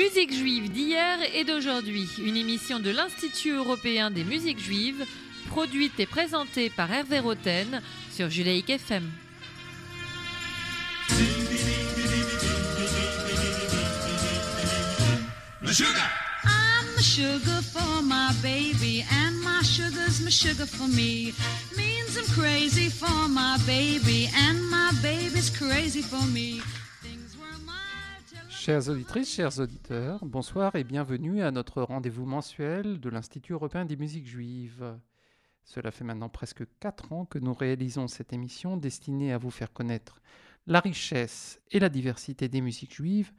Musique juive d'hier et d'aujourd'hui, une émission de l'Institut européen des musiques juives, produite et présentée par Hervé Roten sur Judaïk FM. I'm the sugar for my baby, and my sugar's my sugar for me. Means I'm crazy for my baby, and my baby's crazy for me. Chères auditrices, chers auditeurs, bonsoir et bienvenue à notre rendez-vous mensuel de l'Institut européen des musiques juives. Cela fait maintenant presque 4 ans que nous réalisons cette émission destinée à vous faire connaître la richesse et la diversité des musiques juives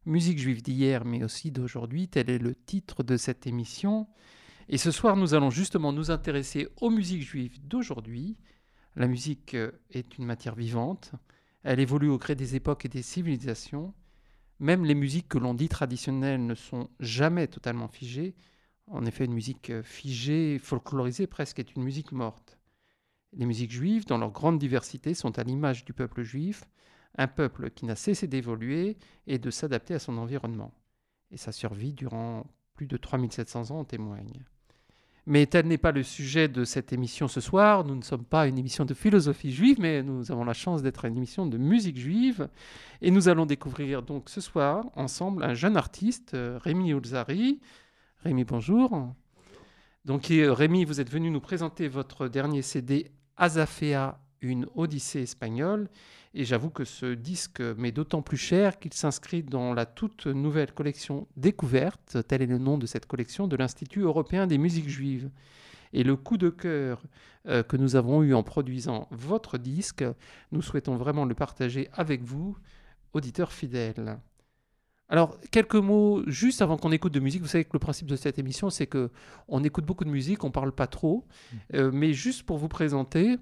d'hier mais aussi d'aujourd'hui, tel est le titre de cette émission. Et ce soir, nous allons justement nous intéresser aux musiques juives d'aujourd'hui. La musique est une matière vivante, elle évolue au gré des époques et des civilisations. Même les musiques que l'on dit traditionnelles ne sont jamais totalement figées. En effet, une musique figée, folklorisée presque, est une musique morte. Les musiques juives, dans leur grande diversité, sont à l'image du peuple juif, un peuple qui n'a cessé d'évoluer et de s'adapter à son environnement. Et sa survie durant plus de 3700 ans en témoigne. Mais tel n'est pas le sujet de cette émission ce soir. Nous ne sommes pas une émission de philosophie juive, mais nous avons la chance d'être une émission de musique juive. Et nous allons découvrir donc ce soir, ensemble, un jeune artiste, Rémi Oulzari. Rémi, bonjour. Donc Rémi, vous êtes venu nous présenter votre dernier CD, Azafea, une odyssée espagnole. Et j'avoue que ce disque m'est d'autant plus cher qu'il s'inscrit dans la toute nouvelle collection Découverte, tel est le nom de cette collection de l'Institut européen des musiques juives. Et le coup de cœur que nous avons eu en produisant votre disque, nous souhaitons vraiment le partager avec vous, auditeurs fidèles. Alors, quelques mots juste avant qu'on écoute de musique. Vous savez que le principe de cette émission, c'est qu'on écoute beaucoup de musique, on ne parle pas trop. Mais juste pour vous présenter...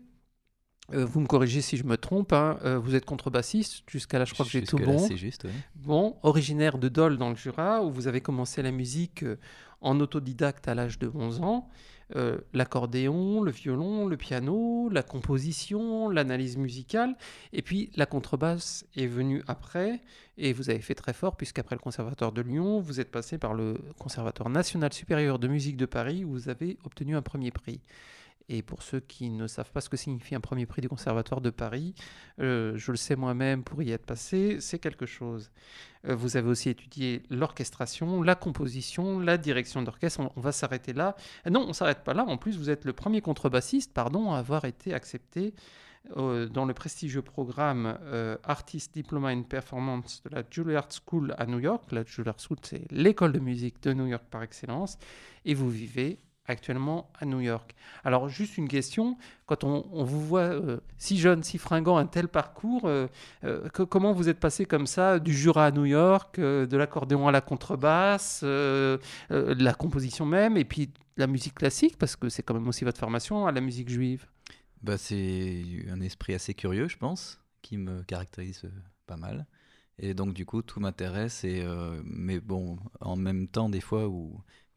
vous me corrigez si je me trompe, hein, vous êtes contrebassiste, jusqu'à là je crois que j'ai tout bon. C'est juste, oui. Bon, originaire de Dole dans le Jura, où vous avez commencé la musique en autodidacte à l'âge de 11 ans. L'accordéon, le violon, le piano, la composition, l'analyse musicale, et puis la contrebasse est venue après, et vous avez fait très fort, puisqu'après le Conservatoire de Lyon, vous êtes passé par le Conservatoire national supérieur de musique de Paris, où vous avez obtenu un premier prix. Et pour ceux qui ne savent pas ce que signifie un premier prix du Conservatoire de Paris, je le sais moi-même pour y être passé, c'est quelque chose. Vous avez aussi étudié l'orchestration, la composition, la direction d'orchestre. On va s'arrêter là. Non, on ne s'arrête pas là. En plus, vous êtes le premier contrebassiste à avoir été accepté dans le prestigieux programme Artist Diploma in Performance de la Juilliard School à New York. La Juilliard School, c'est l'école de musique de New York par excellence. Et vous vivez actuellement à New York. Alors, juste une question, quand on vous voit si jeune, si fringant, un tel parcours, comment vous êtes passé comme ça, du Jura à New York, de l'accordéon à la contrebasse, la composition même, et puis la musique classique, parce que c'est quand même aussi votre formation, à la musique juive? C'est un esprit assez curieux, je pense, qui me caractérise pas mal. Et donc, du coup, tout m'intéresse, mais bon, en même temps, des fois, ou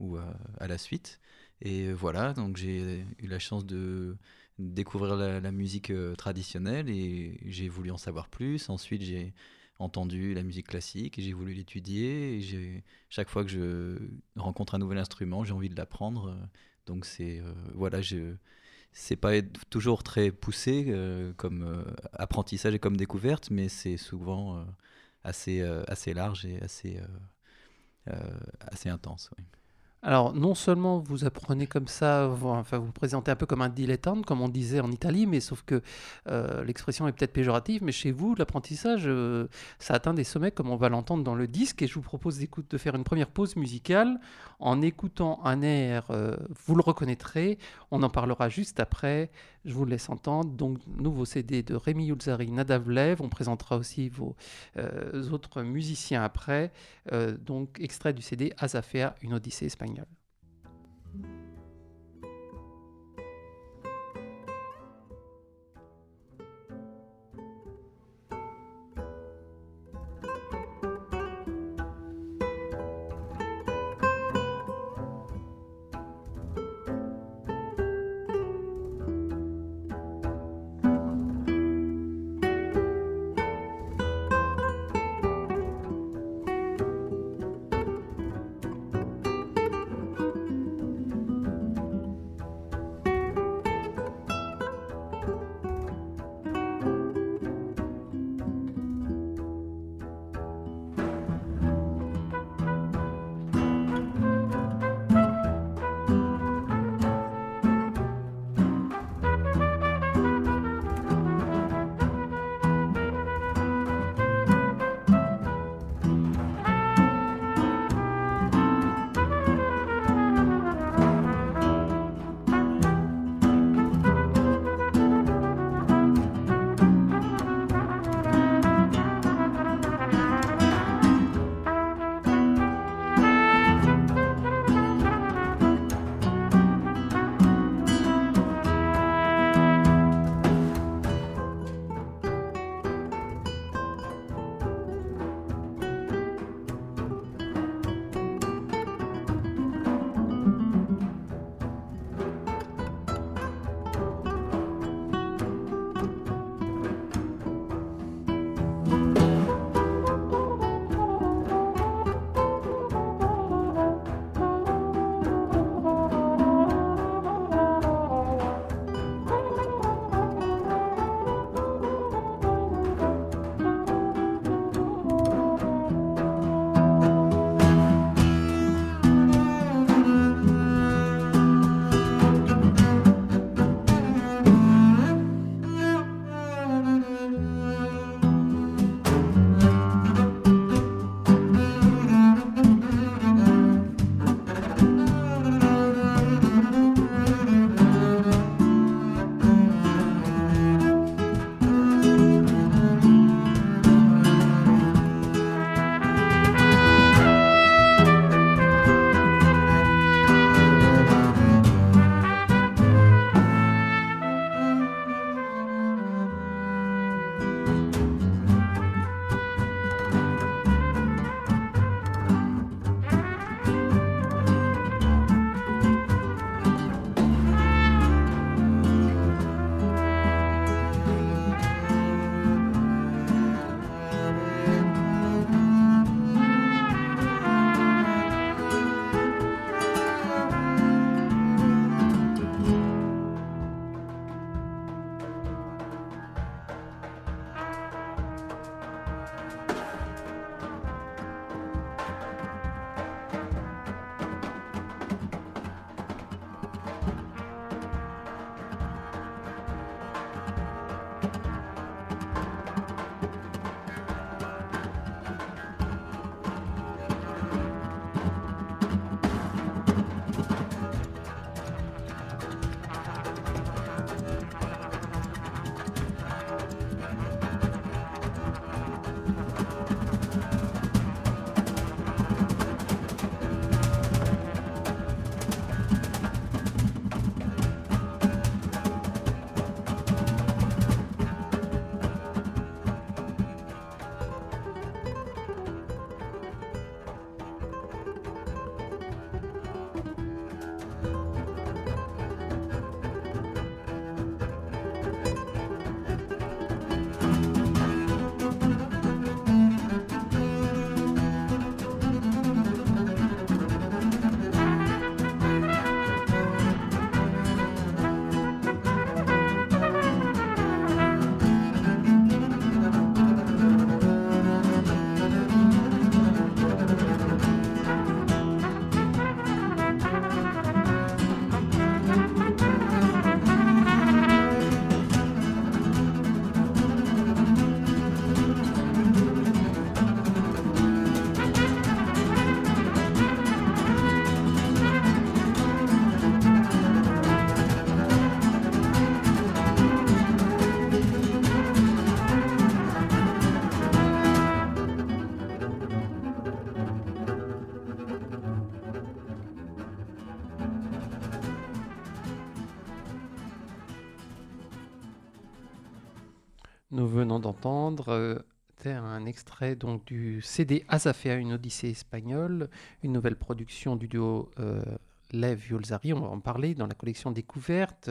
à la suite. Et voilà, donc j'ai eu la chance de découvrir la musique traditionnelle et j'ai voulu en savoir plus. Ensuite, j'ai entendu la musique classique et j'ai voulu l'étudier. Et chaque fois que je rencontre un nouvel instrument, j'ai envie de l'apprendre. Donc c'est pas toujours très poussé comme apprentissage et comme découverte, mais c'est souvent assez large et assez intense. Oui. Alors, non seulement vous apprenez comme ça, vous vous présentez un peu comme un dilettante, comme on disait en Italie, mais sauf que l'expression est peut-être péjorative, mais chez vous, l'apprentissage, ça atteint des sommets comme on va l'entendre dans le disque, et je vous propose de faire une première pause musicale en écoutant un air, vous le reconnaîtrez, on en parlera juste après, je vous le laisse entendre. Donc, nouveau CD de Rémi Oulzari, Nadav Lev, on présentera aussi vos autres musiciens après, donc extrait du CD Azafea, une odyssée espagnole. Nous venons d'entendre un extrait donc du CD Azafea, une odyssée espagnole, une nouvelle production du duo Lev Yulzari. On va en parler dans la collection Découverte,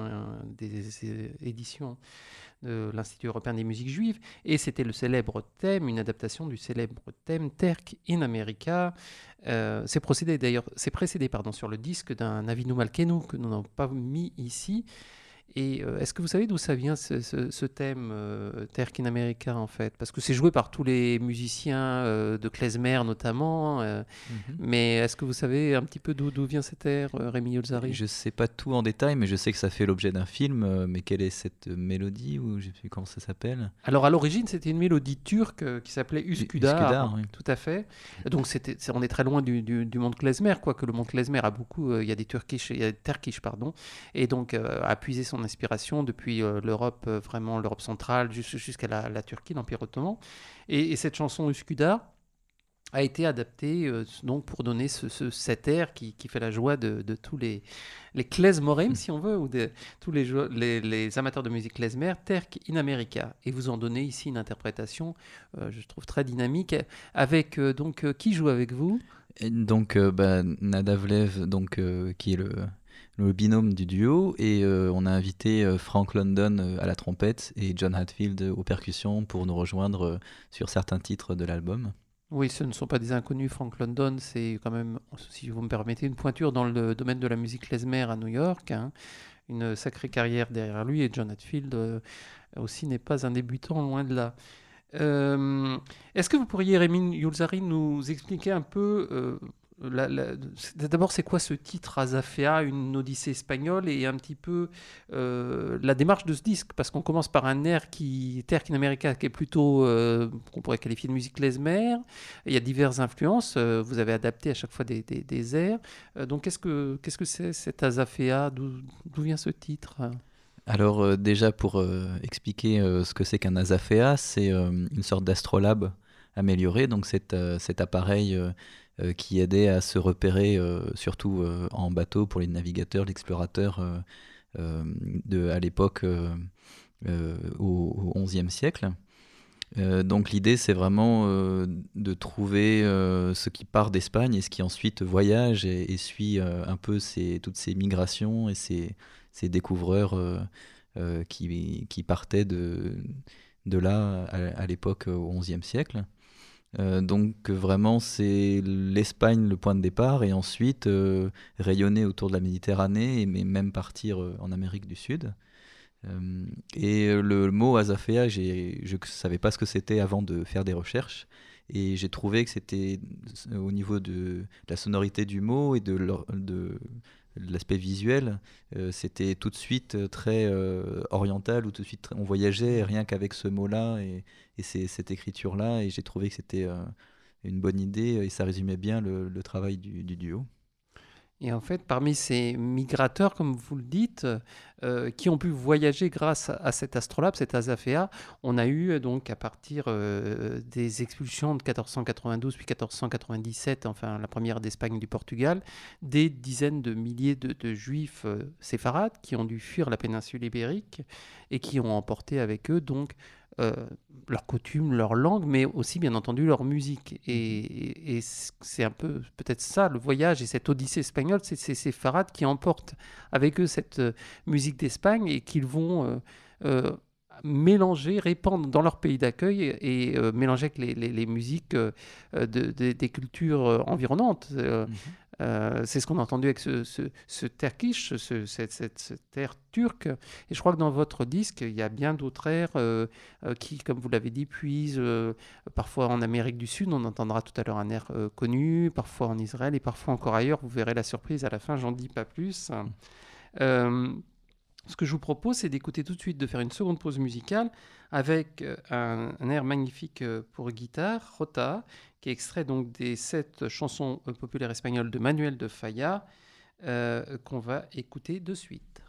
des éditions de l'Institut européen des musiques juives. Et c'était le célèbre thème, une adaptation du célèbre thème Terk in America. C'est précédé sur le disque d'un Avinu Malkeinu que nous n'avons pas mis ici. Et est-ce que vous savez d'où ça vient ce thème Terk in America en fait? Parce que c'est joué par tous les musiciens de klezmer notamment. Mais est-ce que vous savez un petit peu d'où vient cet air, Rémi Yulzari? Je ne sais pas tout en détail, mais je sais que ça fait l'objet d'un film. Mais quelle est cette mélodie, ou je ne sais plus comment ça s'appelle? Alors à l'origine, c'était une mélodie turque qui s'appelait Üsküdar. Üsküdar, oui. Tout à fait. Donc on est très loin du monde klezmer, quoique le monde klezmer a beaucoup. Il y a des Terkish, pardon, et donc a puisé son inspiration depuis l'Europe, vraiment l'Europe centrale, jusqu'à la Turquie, l'Empire ottoman. Et cette chanson Üsküdar a été adaptée donc pour donner cet air qui fait la joie de tous les klezmorim, si on veut, ou de tous les amateurs de musique klezmer, Terk in America. Et vous en donnez ici une interprétation, je trouve très dynamique, avec qui joue avec vous? Et donc Nadav Lev, qui est le binôme du duo, et on a invité Frank London à la trompette et John Hatfield aux percussions pour nous rejoindre sur certains titres de l'album. Oui, ce ne sont pas des inconnus. Frank London, c'est quand même, si vous me permettez, une pointure dans le domaine de la musique klezmer à New York, hein. Une sacrée carrière derrière lui, et John Hatfield aussi n'est pas un débutant, loin de là. Est-ce que vous pourriez, Rémi Yulzari, nous expliquer un peu d'abord, c'est quoi ce titre Azafea, une odyssée espagnole, et un petit peu la démarche de ce disque, parce qu'on commence par un air Terk in America, qui est plutôt qu'on pourrait qualifier de musique klezmer. Il y a diverses influences. Vous avez adapté à chaque fois des airs. Donc, qu'est-ce que c'est cet Azafea? D'où vient ce titre? Alors déjà, pour expliquer ce que c'est qu'un Azafea, c'est une sorte d'astrolabe amélioré. Donc cet appareil qui aidait à se repérer, surtout en bateau pour les navigateurs, l'explorateur à l'époque au XIe siècle. Donc l'idée, c'est vraiment de trouver ce qui part d'Espagne et ce qui ensuite voyage et suit un peu toutes ces migrations et ces découvreurs qui partaient de là à l'époque au XIe siècle. Donc vraiment, c'est l'Espagne le point de départ, et ensuite rayonner autour de la Méditerranée, mais même partir en Amérique du Sud. Et le mot Azafea, je ne savais pas ce que c'était avant de faire des recherches, et j'ai trouvé que c'était au niveau de la sonorité du mot et de l'aspect visuel, c'était tout de suite très oriental, ou tout de suite on voyageait rien qu'avec ce mot-là et cette écriture-là, et j'ai trouvé que c'était une bonne idée, et ça résumait bien le travail du duo. Et en fait, parmi ces migrateurs, comme vous le dites, qui ont pu voyager grâce à cet astrolabe, cet Azafea, on a eu donc à partir des expulsions de 1492 puis 1497, enfin la première d'Espagne et du Portugal, des dizaines de milliers de juifs séfarades qui ont dû fuir la péninsule ibérique et qui ont emporté avec eux donc leurs coutumes, leur langue, mais aussi bien entendu leur musique. Et c'est un peu peut-être ça le voyage et cette odyssée espagnole, c'est ces séfarades qui emportent avec eux cette musique d'Espagne et qu'ils vont mélanger, répandre dans leur pays d'accueil et mélanger avec les musiques des cultures environnantes. C'est ce qu'on a entendu avec ce Terkish, cette air turc. Et je crois que dans votre disque, il y a bien d'autres airs qui, comme vous l'avez dit, puisent parfois en Amérique du Sud. On entendra tout à l'heure un air connu, parfois en Israël et parfois encore ailleurs. Vous verrez la surprise à la fin, j'en dis pas plus. Ce que je vous propose, c'est d'écouter tout de suite, de faire une seconde pause musicale avec un air magnifique pour guitare, Rota, qui est extrait donc des 7 chansons populaires espagnoles de Manuel de Falla, qu'on va écouter de suite.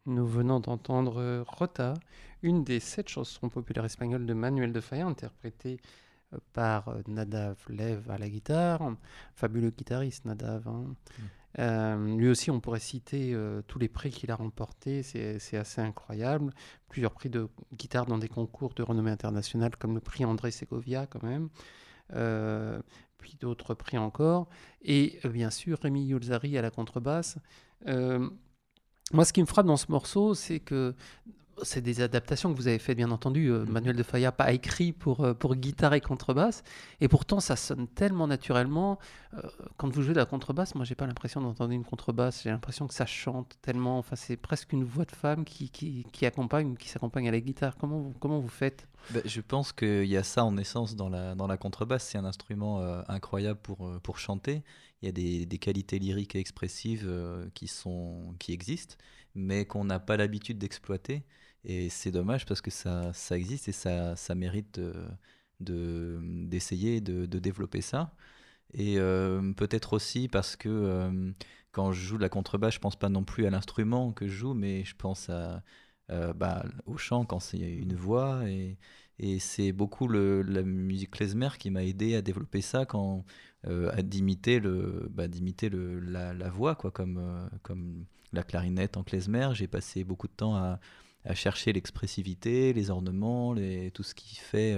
Nous venons d'entendre Rota, une des 7 chansons populaires espagnoles de Manuel de Falla, interprétée par Nadav Lev à la guitare, fabuleux guitariste Nadav. Lui aussi, on pourrait citer tous les prix qu'il a remportés, c'est assez incroyable. Plusieurs prix de guitare dans des concours de renommée internationale, comme le prix André Segovia quand même, puis d'autres prix encore. Et bien sûr, Rémi Youlzari à la contrebasse. Moi, ce qui me frappe dans ce morceau, c'est que c'est des adaptations que vous avez faites, bien entendu. Manuel de Falla pas écrit pour guitare et contrebasse. Et pourtant, ça sonne tellement naturellement. Quand vous jouez de la contrebasse, moi, j'ai pas l'impression d'entendre une contrebasse. J'ai l'impression que ça chante tellement. Enfin, c'est presque une voix de femme qui s'accompagne à la guitare. Comment vous faites ? Je pense qu'il y a ça en essence dans la contrebasse. C'est un instrument incroyable pour chanter. Il y a des qualités lyriques et expressives qui existent, mais qu'on n'a pas l'habitude d'exploiter. Et c'est dommage parce que ça existe et ça mérite d'essayer de développer ça. Et peut-être aussi parce que quand je joue de la contrebasse, je pense pas non plus à l'instrument que je joue, mais je pense au chant quand c'est une voix. Et c'est beaucoup la musique klezmer qui m'a aidé à développer ça, d'imiter la voix, quoi, comme la clarinette en klezmer. J'ai passé beaucoup de temps à chercher l'expressivité, les ornements, tout ce qui fait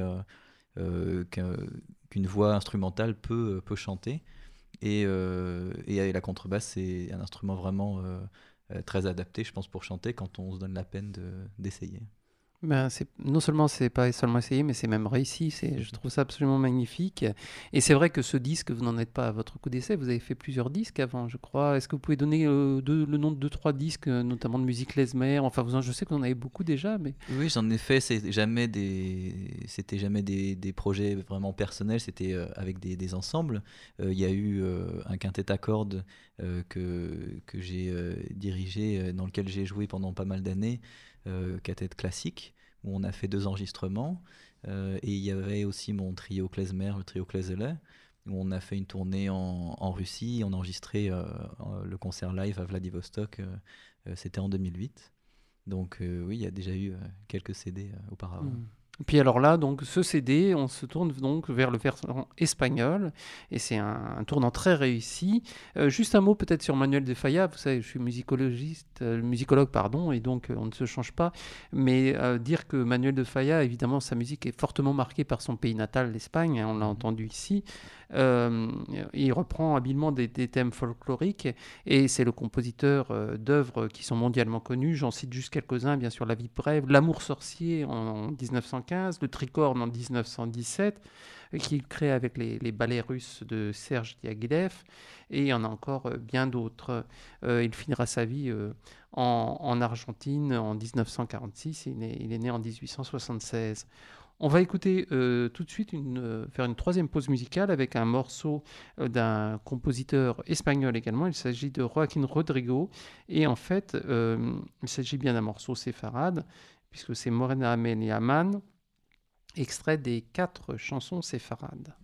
qu'une voix instrumentale peut chanter. Et la contrebasse, c'est un instrument vraiment très adapté, je pense, pour chanter quand on se donne la peine d'essayer. Non seulement c'est pas seulement essayé, mais c'est même réussi. Je trouve ça absolument magnifique. Et c'est vrai que ce disque, vous n'en êtes pas à votre coup d'essai. Vous avez fait plusieurs disques avant, je crois. Est-ce que vous pouvez donner le nom de 2-3 disques, notamment de musique klezmer ? Enfin, je sais que vous en avez beaucoup déjà, mais... Oui, j'en ai fait. C'était jamais des projets vraiment personnels. C'était avec des ensembles. Il y a eu un quintet à cordes que j'ai dirigé, dans lequel j'ai joué pendant pas mal d'années. Quintet classique, où on a fait 2 enregistrements, et il y avait aussi mon trio klezmer, le trio Klezele, où on a fait une tournée en Russie. On a enregistré le concert live à Vladivostok, c'était en 2008. Donc oui, il y a déjà eu quelques CD auparavant. Puis alors là, donc ce CD, on se tourne donc vers le versant espagnol, et c'est un tournant très réussi. Juste un mot peut-être sur Manuel de Falla. Vous savez, je suis musicologue, et donc on ne se change pas. Mais dire que Manuel de Falla, évidemment, sa musique est fortement marquée par son pays natal, l'Espagne, on l'a entendu ici. Il reprend habilement des thèmes folkloriques, et c'est le compositeur d'œuvres qui sont mondialement connues. J'en cite juste quelques-uns, bien sûr, La vie brève, L'amour sorcier en 1915, Le tricorne en 1917, qu'il crée avec les ballets russes de Serge Diaghilev, et il y en a encore bien d'autres. Il finira sa vie en Argentine en 1946, il est né en 1876. On va écouter tout de suite faire une 3e pause musicale avec un morceau d'un compositeur espagnol également. Il s'agit de Joaquín Rodrigo. Et en fait, il s'agit bien d'un morceau séfarade, puisque c'est Morena Amelia Man, extrait des 4 chansons séfarades.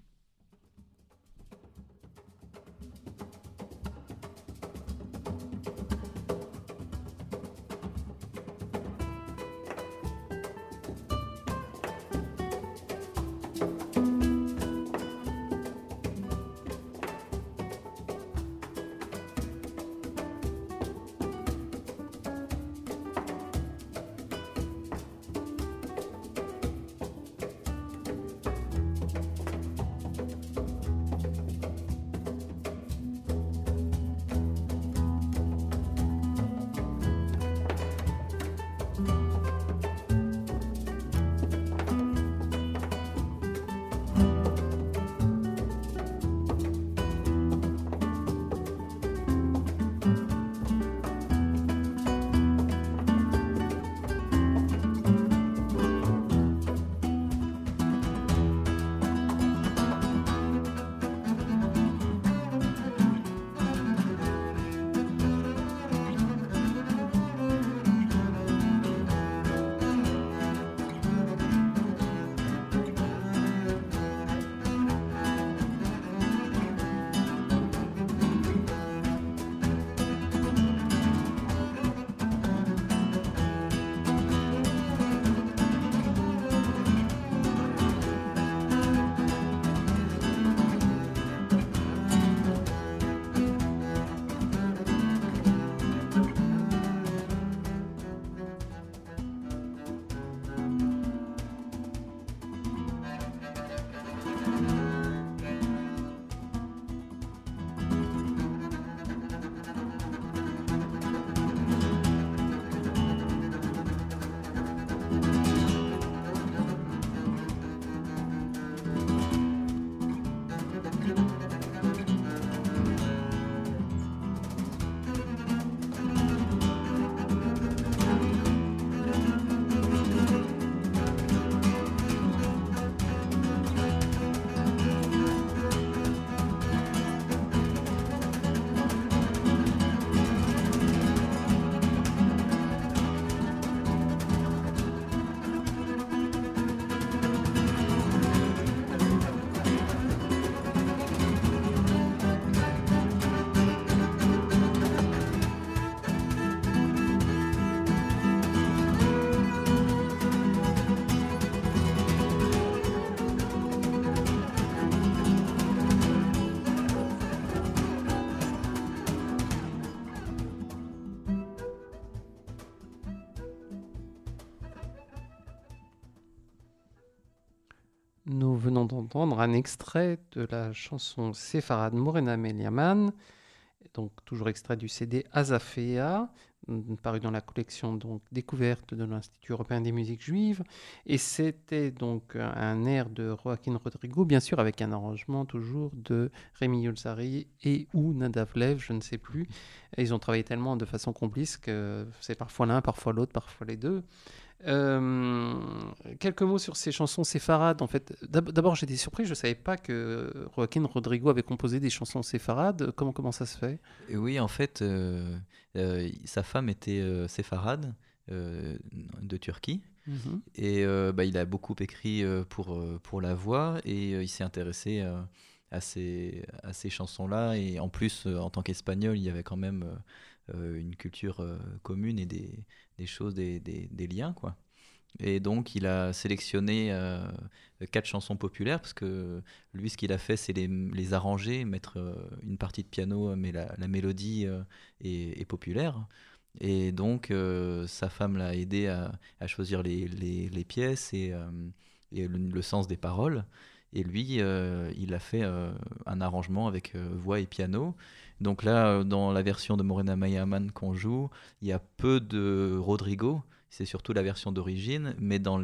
Nous venons d'entendre un extrait de la chanson Séfarade Morena Meliaman, donc toujours extrait du CD Azafea, paru dans la collection donc découverte de l'Institut européen des musiques juives. Et c'était donc un air de Joaquin Rodrigo, bien sûr avec un arrangement toujours de Rémi Youlzari et ou Nadav Lev, je ne sais plus. Et ils ont travaillé tellement de façon complice que c'est parfois l'un, parfois l'autre, parfois les deux. Quelques mots sur ces chansons séfarades. En fait, d'abord, j'étais surpris, je ne savais pas que Joaquin Rodrigo avait composé des chansons séfarades. Comment ça se fait? Et oui, en fait, sa femme était séfarade de Turquie. Mhm. Et il a beaucoup écrit pour la voix et il s'est intéressé à ces chansons-là. Et en plus, en tant qu'Espagnol, il y avait quand même une culture commune et des choses, des liens, quoi. Et donc, il a sélectionné 4 chansons populaires parce que lui, ce qu'il a fait, c'est les arranger, mettre une partie de piano, mais la mélodie est populaire. Et donc, sa femme l'a aidé à choisir les pièces et le sens des paroles. Et lui, il a fait un arrangement avec voix et piano. Donc là, dans la version de Morena Mayaman qu'on joue, il y a peu de Rodrigo. C'est surtout la version d'origine, mais dans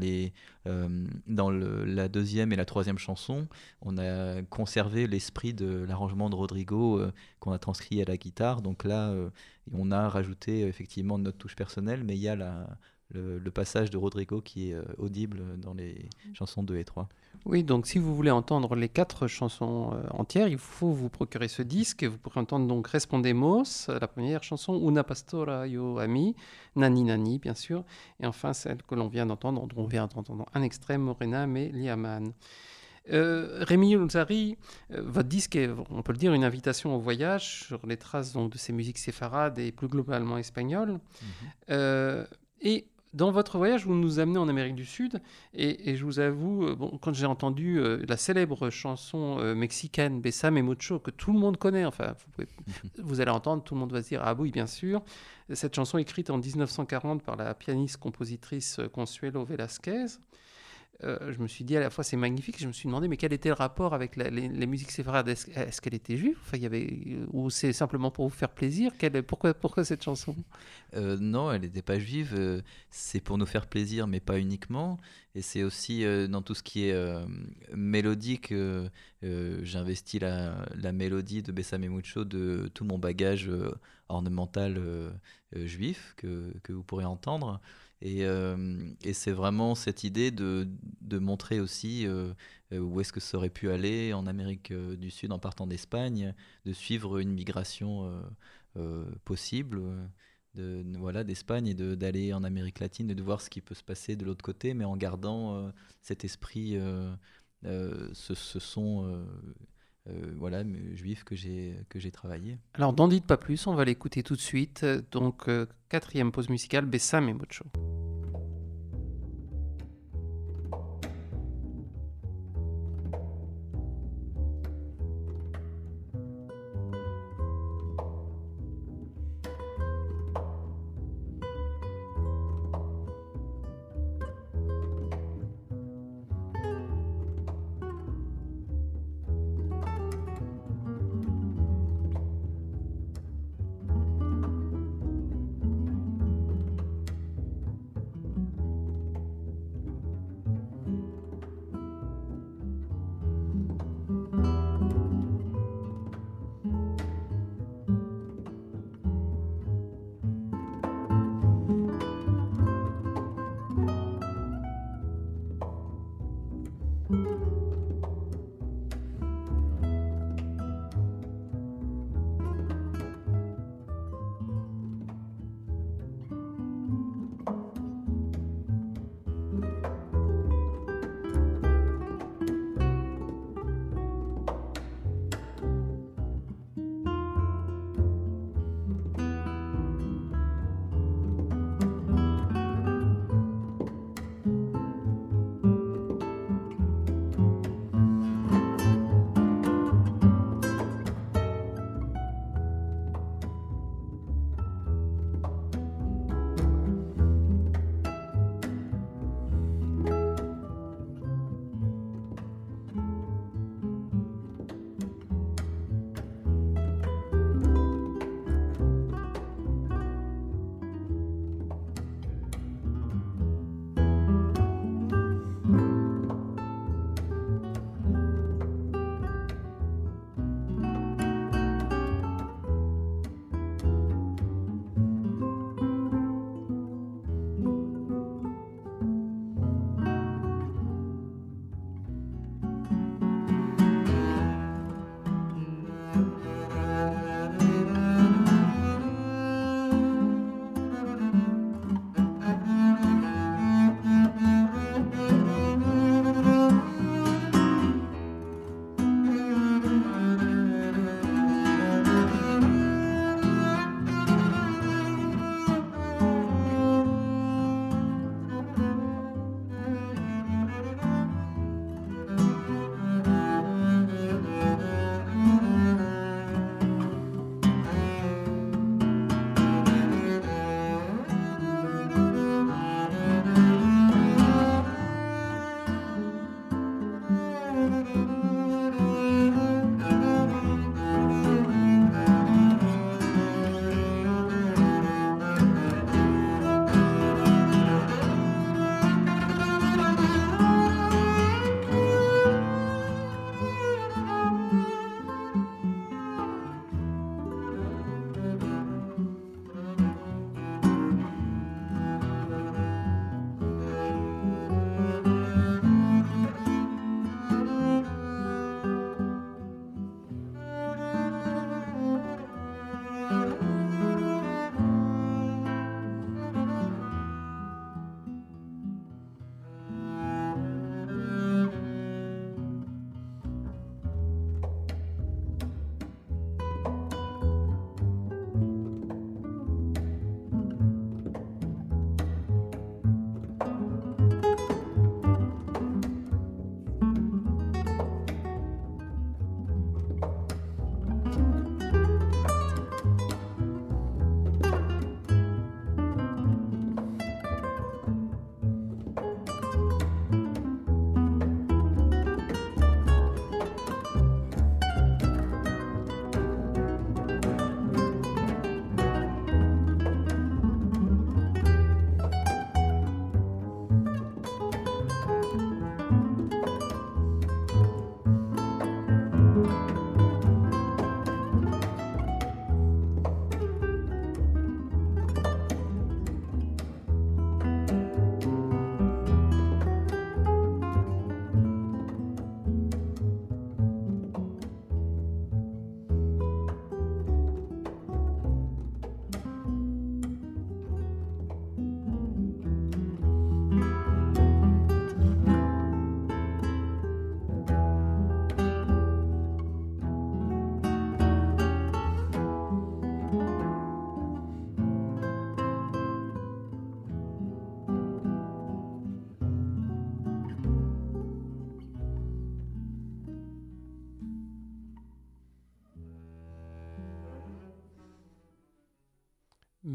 la deuxième et la troisième chanson, on a conservé l'esprit de l'arrangement de Rodrigo qu'on a transcrit à la guitare. Donc là, on a rajouté effectivement notre touche personnelle, mais il y a le passage de Rodrigo qui est audible dans les chansons 2 et 3. Oui, donc si vous voulez entendre les 4 chansons entières, il faut vous procurer ce disque. Et vous pourrez entendre donc Respondemos, la première chanson, Una Pastora Yo Ami, Nani Nani, bien sûr. Et enfin, celle que l'on vient d'entendre, dont on vient d'entendre un extrait, Morena Me Liaman. Rémi Youlzari, votre disque est, on peut le dire, une invitation au voyage sur les traces donc, de ces musiques séfarades et plus globalement espagnoles. Et dans votre voyage, vous nous amenez en Amérique du Sud et je vous avoue, quand j'ai entendu la célèbre chanson mexicaine Bésame Mucho, que tout le monde connaît, enfin, vous allez entendre, tout le monde va se dire « Ah oui, bien sûr », cette chanson écrite en 1940 par la pianiste-compositrice Consuelo Velázquez. Je me suis dit à la fois c'est magnifique, je me suis demandé mais quel était le rapport avec les musiques séfarades, est-ce qu'elle était juive, enfin, ou c'est simplement pour vous faire plaisir, pourquoi cette chanson? Non, elle n'était pas juive, c'est pour nous faire plaisir mais pas uniquement, et c'est aussi dans tout ce qui est mélodique, j'investis la mélodie de Bésame Mucho de tout mon bagage ornemental juif que vous pourrez entendre. Et c'est vraiment cette idée de montrer aussi où est-ce que ça aurait pu aller en Amérique du Sud en partant d'Espagne, de suivre une migration possible d'Espagne et d'aller en Amérique latine et de voir ce qui peut se passer de l'autre côté, mais en gardant cet esprit, ce son juif que j'ai travaillé. Alors n'en dites pas plus, on va l'écouter tout de suite. Donc 4e pause musicale, Bésame Mucho.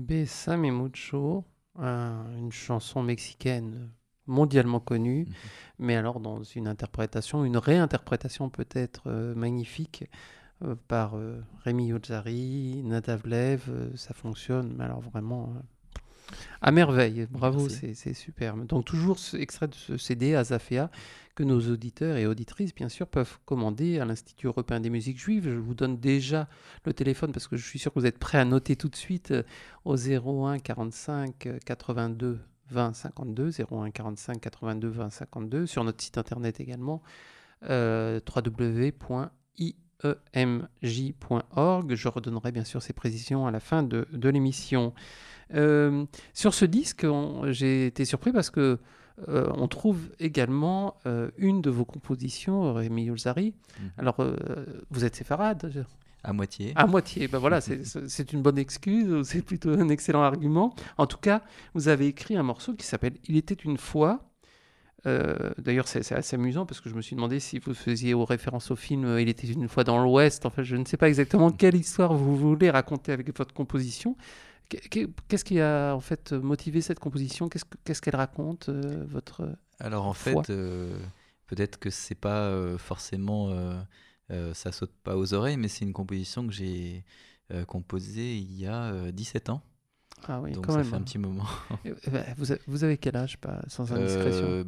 Besame y Mucho, une chanson mexicaine mondialement connue, mais alors dans une interprétation, une réinterprétation peut-être magnifique par Rémi Youzari, Nadav Lev, ça fonctionne, mais alors vraiment à merveille. Bravo, Merci. c'est superbe. Donc toujours extrait de ce CD Azafea que nos auditeurs et auditrices, bien sûr, peuvent commander à l'Institut européen des musiques juives. Je vous donne déjà le téléphone parce que je suis sûr que vous êtes prêts à noter tout de suite au 01 45 82 20 52, 01 45 82 20 52, sur notre site internet également, www.iemj.org. Je redonnerai bien sûr ces précisions à la fin de l'émission. Sur ce disque, j'ai été surpris parce que on trouve également une de vos compositions, Rémi Youzari. Alors, vous êtes séfarade? À moitié. À moitié, ben voilà, c'est une bonne excuse, c'est plutôt un excellent argument. En tout cas, vous avez écrit un morceau qui s'appelle « Il était une fois ». D'ailleurs, c'est assez amusant parce que je me suis demandé si vous faisiez référence au film « Il était une fois dans l'Ouest ». Enfin, je ne sais pas exactement quelle histoire vous voulez raconter avec votre composition. Qu'est-ce qui a en fait motivé cette composition? Qu'est-ce qu'elle raconte, votre Alors en foi? fait, peut-être que c'est pas forcément, ça saute pas aux oreilles, mais c'est une composition que j'ai composée il y a 17 ans. Ah oui, Donc quand ça même. fait un petit moment. Vous avez quel âge, pas, sans indiscrétion?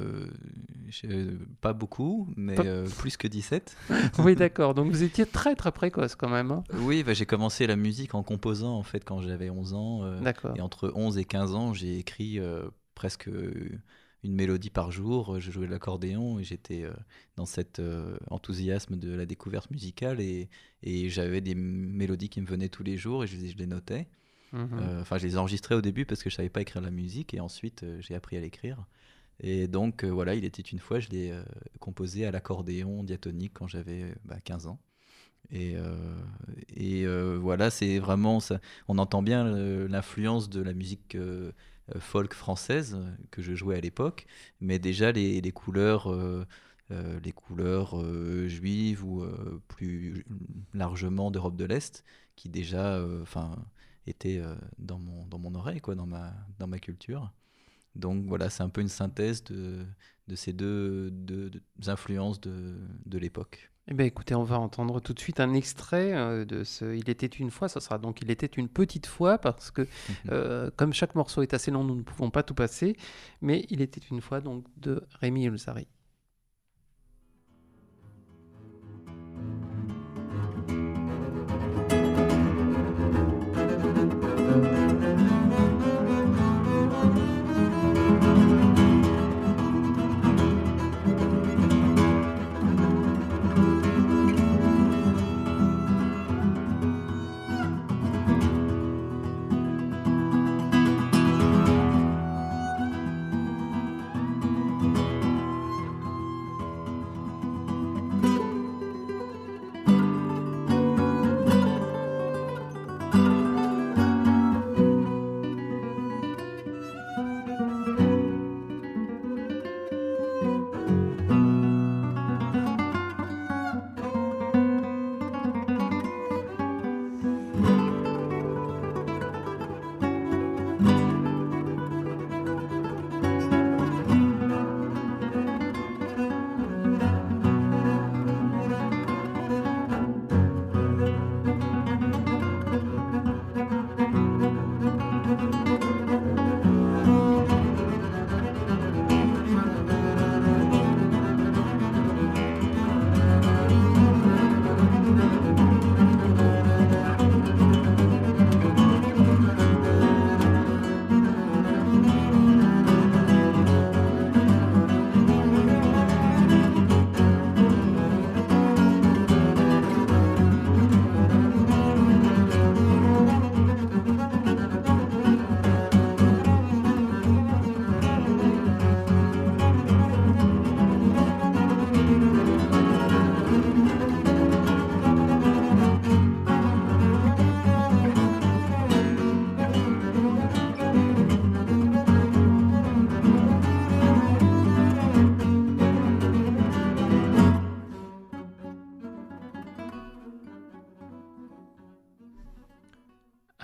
Pas beaucoup, mais Pas- plus que 17. Oui, d'accord. Donc vous étiez très très précoce quand même, hein. Oui, j'ai commencé la musique en composant en fait quand j'avais 11 ans. D'accord. Et entre 11 et 15 ans, j'ai écrit presque une mélodie par jour. Je jouais de l'accordéon et j'étais dans cet enthousiasme de la découverte musicale. Et j'avais des mélodies qui me venaient tous les jours et je les notais. Mhm. Enfin, je les enregistrais au début parce que je savais pas écrire la musique et ensuite j'ai appris à l'écrire. Et donc voilà, il était une fois, je l'ai composé à l'accordéon diatonique quand j'avais 15 ans. Et voilà, c'est vraiment ça. On entend bien l'influence de la musique folk française que je jouais à l'époque, mais déjà les couleurs, juives ou plus largement d'Europe de l'Est, qui déjà, étaient dans mon oreille, quoi, dans ma culture. Donc voilà, c'est un peu une synthèse de ces deux influences de l'époque. Eh bien, écoutez, on va entendre tout de suite un extrait de ce Il était une fois. Ça sera donc Il était une petite fois, parce que comme chaque morceau est assez long, nous ne pouvons pas tout passer. Mais Il était une fois donc de Rémi Youzari.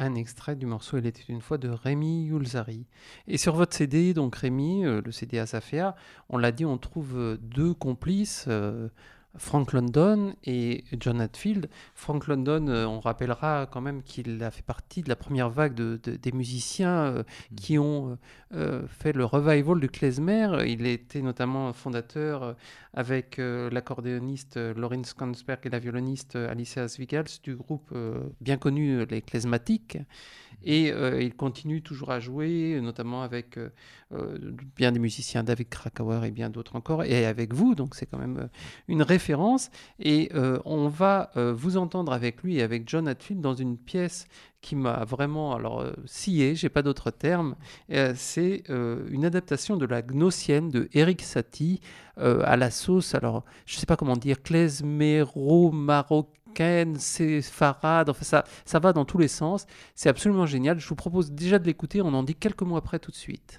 un extrait du morceau Il était une fois de Rémi Youlzari. Et sur votre CD, donc Rémi, le CD Asafea, on l'a dit, on trouve deux complices, Frank London et John Hatfield. Frank London, on rappellera quand même qu'il a fait partie de la première vague des musiciens qui ont fait le revival du klezmer. Il était notamment fondateur avec l'accordéoniste Lawrence Kongsberg et la violoniste Alicia Svigals du groupe bien connu les Klezmatiques. Et il continue toujours à jouer, notamment avec bien des musiciens, David Krakauer et bien d'autres encore, et avec vous, donc c'est quand même une référence. Et on va vous entendre avec lui et avec John Hatfield dans une pièce qui m'a vraiment scié, j'ai pas d'autre terme. C'est une adaptation de la Gnossienne de Erik Satie à la sauce, alors je sais pas comment dire, klezmero-marocaine, séfarade, enfin ça va dans tous les sens. C'est absolument génial. Je vous propose déjà de l'écouter. On en dit quelques mots après tout de suite.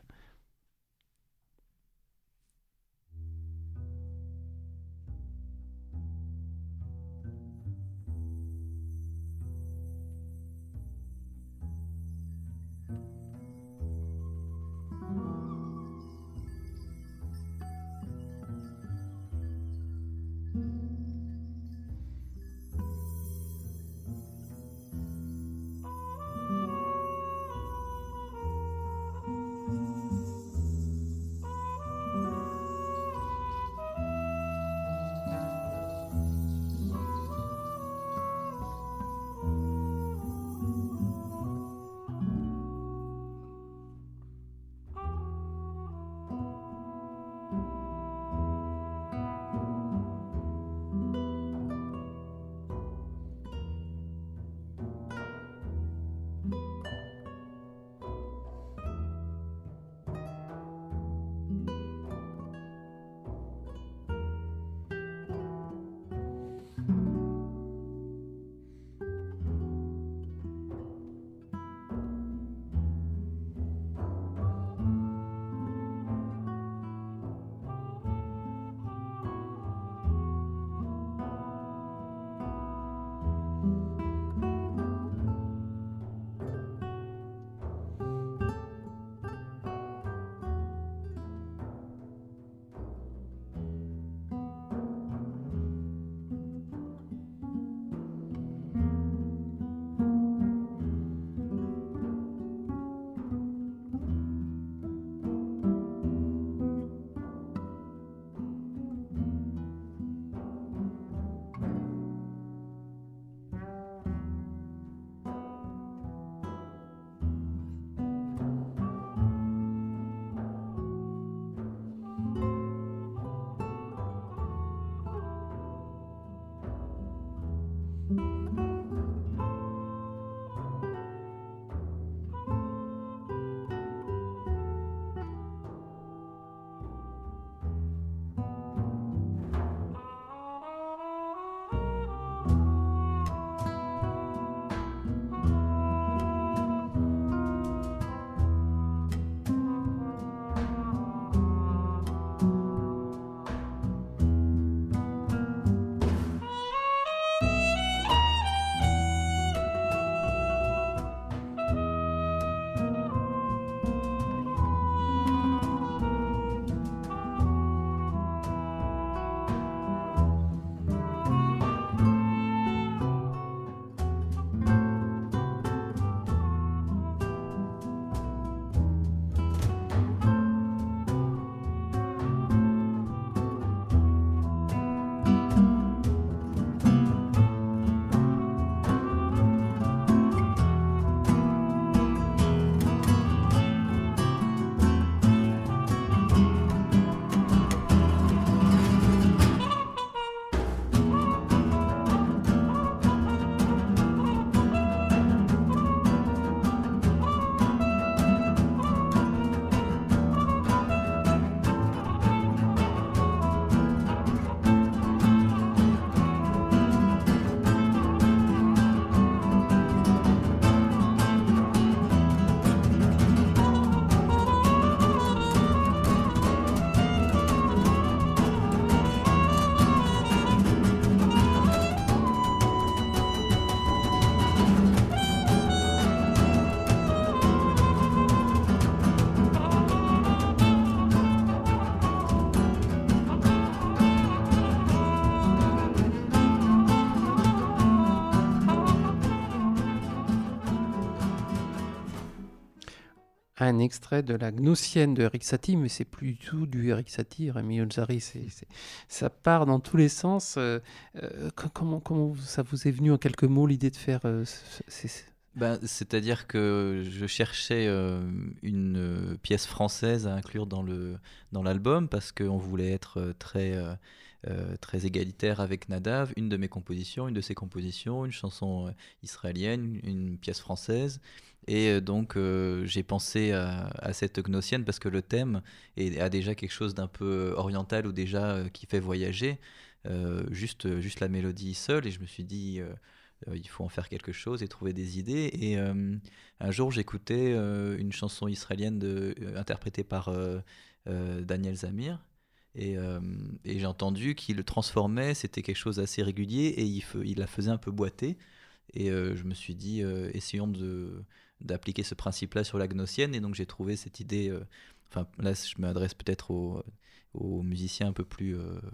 un extrait de la Gnossienne de Erik Satie, mais c'est plus du tout du Erik Satie, Rémi Olzari, ça part dans tous les sens. Comment ça vous est venu en quelques mots l'idée de faire C'est-à-dire que je cherchais une pièce française à inclure dans l'album parce qu'on voulait être très égalitaire avec Nadav. Une de ses compositions, une chanson israélienne, une pièce française. Et donc j'ai pensé à cette gnossienne parce que le thème a déjà quelque chose d'un peu oriental ou déjà qui fait voyager. Juste la mélodie seule, et je me suis dit il faut en faire quelque chose et trouver des idées. Et un jour j'écoutais une chanson israélienne interprétée par Daniel Zamir, et j'ai entendu qu'il le transformait, c'était quelque chose d'assez régulier, et il la faisait un peu boiter. Et je me suis dit essayons d'appliquer ce principe-là sur la gnossienne, et donc j'ai trouvé cette idée. Enfin, là, je m'adresse peut-être aux musiciens un peu plus,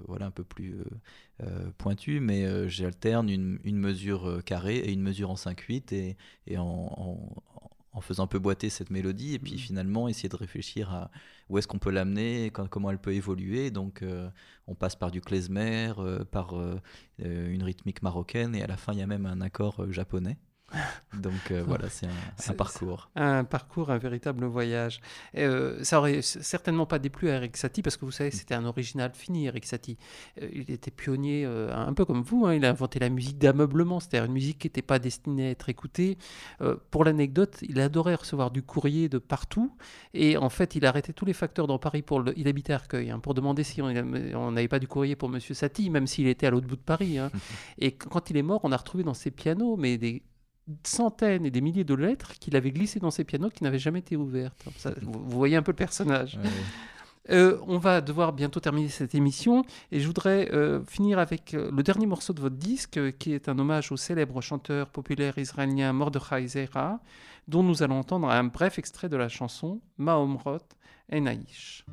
pointus, mais j'alterne une mesure carrée et une mesure en 5/8, et en faisant un peu boiter cette mélodie, et puis finalement essayer de réfléchir à où est-ce qu'on peut l'amener, comment elle peut évoluer. Donc on passe par du klezmer, par une rythmique marocaine, et à la fin il y a même un accord japonais. Donc voilà, c'est un parcours. Un parcours, un véritable voyage. Ça aurait certainement pas déplu à Erik Satie, parce que vous savez, c'était un original fini, Erik Satie. Il était pionnier, un peu comme vous, hein, il a inventé la musique d'ameublement, c'est-à-dire une musique qui n'était pas destinée à être écoutée. Pour l'anecdote, il adorait recevoir du courrier de partout, et en fait, il arrêtait tous les facteurs dans Paris, il habitait à Arcueil, hein, pour demander si on n'avait pas du courrier pour Monsieur Satie, même s'il était à l'autre bout de Paris. Hein. Et quand il est mort, on a retrouvé dans ses pianos, mais des centaines et des milliers de lettres qu'il avait glissées dans ses pianos qui n'avaient jamais été ouvertes. Vous voyez un peu le personnage. On va devoir bientôt terminer cette émission, et je voudrais finir avec le dernier morceau de votre disque, qui est un hommage au célèbre chanteur populaire israélien Mordechai Zera, dont nous allons entendre un bref extrait de la chanson Maomrot Enaish.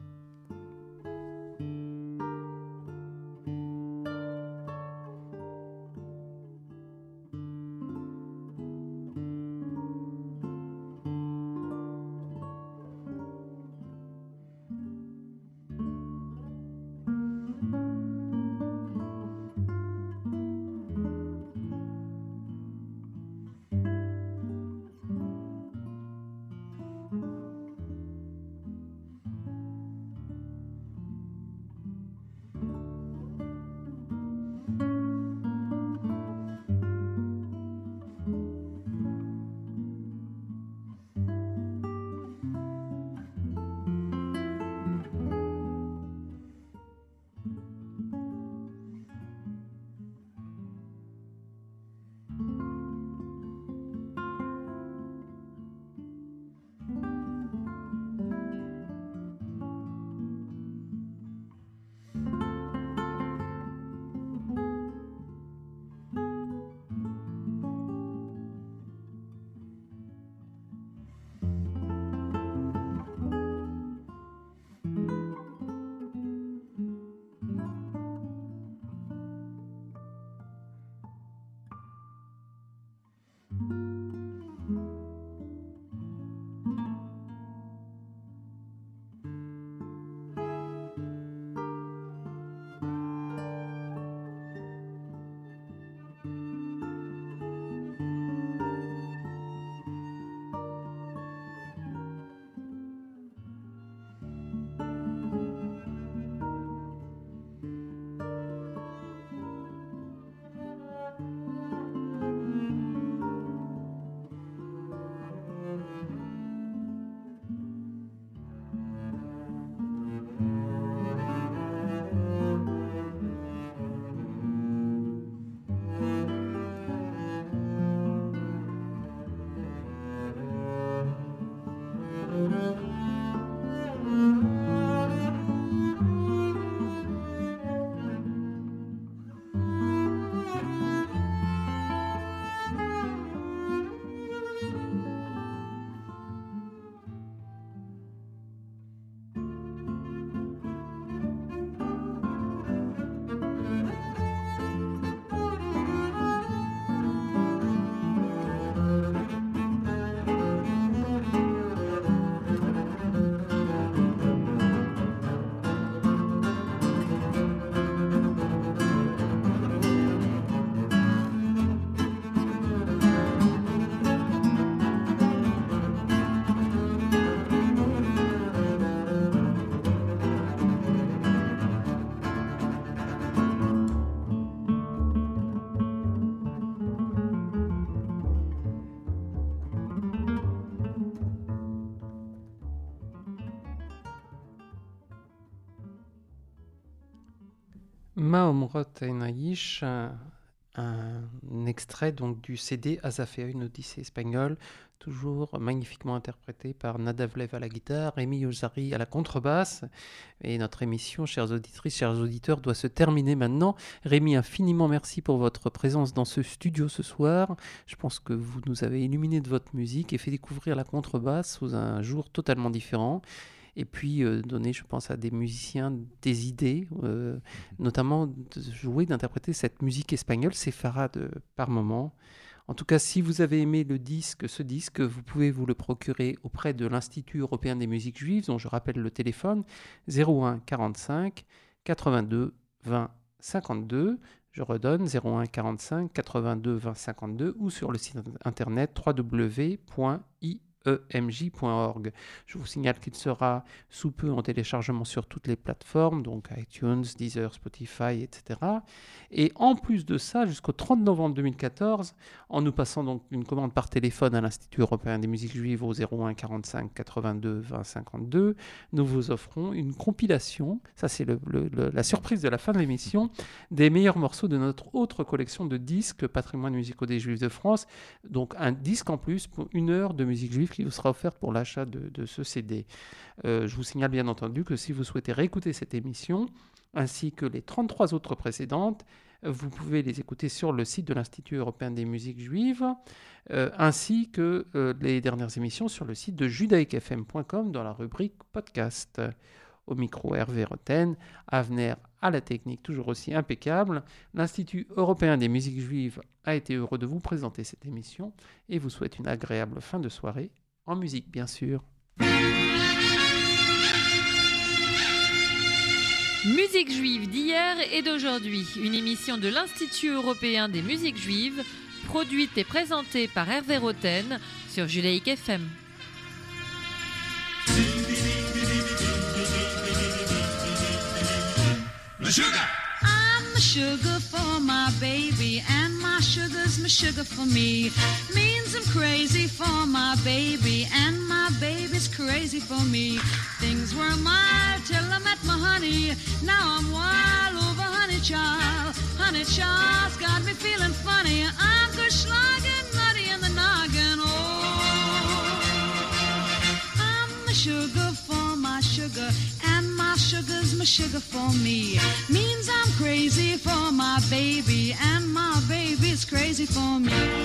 Maomrot Enaish, un extrait donc du CD Azafea, une odyssée espagnole, toujours magnifiquement interprété par Nadavlev à la guitare, Rémi Ozari à la contrebasse. Et notre émission, chères auditrices, chers auditeurs, doit se terminer maintenant. Rémi, infiniment merci pour votre présence dans ce studio ce soir. Je pense que vous nous avez illuminé de votre musique et fait découvrir la contrebasse sous un jour totalement différent. Et puis donner, je pense, à des musiciens des idées, notamment de jouer, d'interpréter cette musique espagnole séfarade par moment. En tout cas, si vous avez aimé ce disque, vous pouvez vous le procurer auprès de l'Institut européen des musiques juives, dont je rappelle le téléphone 01 45 82 20 52. Je redonne 01 45 82 20 52 ou sur le site internet www.iemj.org. Je vous signale qu'il sera sous peu en téléchargement sur toutes les plateformes, donc iTunes, Deezer, Spotify, etc. Et en plus de ça, jusqu'au 30 novembre 2014, en nous passant donc une commande par téléphone à l'Institut européen des musiques juives au 01 45 82 20 52, nous vous offrons une compilation, ça c'est la surprise de la fin de l'émission, des meilleurs morceaux de notre autre collection de disques, Patrimoine musicaux des Juifs de France, donc un disque en plus pour 1 heure de musique juive qui vous sera offerte pour l'achat de ce CD. Je vous signale bien entendu que si vous souhaitez réécouter cette émission, ainsi que les 33 autres précédentes, vous pouvez les écouter sur le site de l'Institut européen des musiques juives, ainsi que les dernières émissions sur le site de judaicfm.com dans la rubrique podcast. Au micro, Hervé Roten, Avner à la technique, toujours aussi impeccable. L'Institut européen des musiques juives a été heureux de vous présenter cette émission et vous souhaite une agréable fin de soirée, en musique bien sûr. Musique juive d'hier et d'aujourd'hui, une émission de l'Institut européen des musiques juives, produite et présentée par Hervé Roten sur Judaïk FM. I'm the sugar for my baby, and my sugar's my sugar for me. Means I'm crazy for my baby, and my baby's crazy for me. Things were mild till I met my honey. Now I'm wild over honey child. Honey child's got me feeling funny. I'm geschlagen, nutty in the noggin. Oh, I'm the sugar for my sugar, and my sugar's my sugar for me. Means I'm crazy for my baby, and my baby's crazy for me.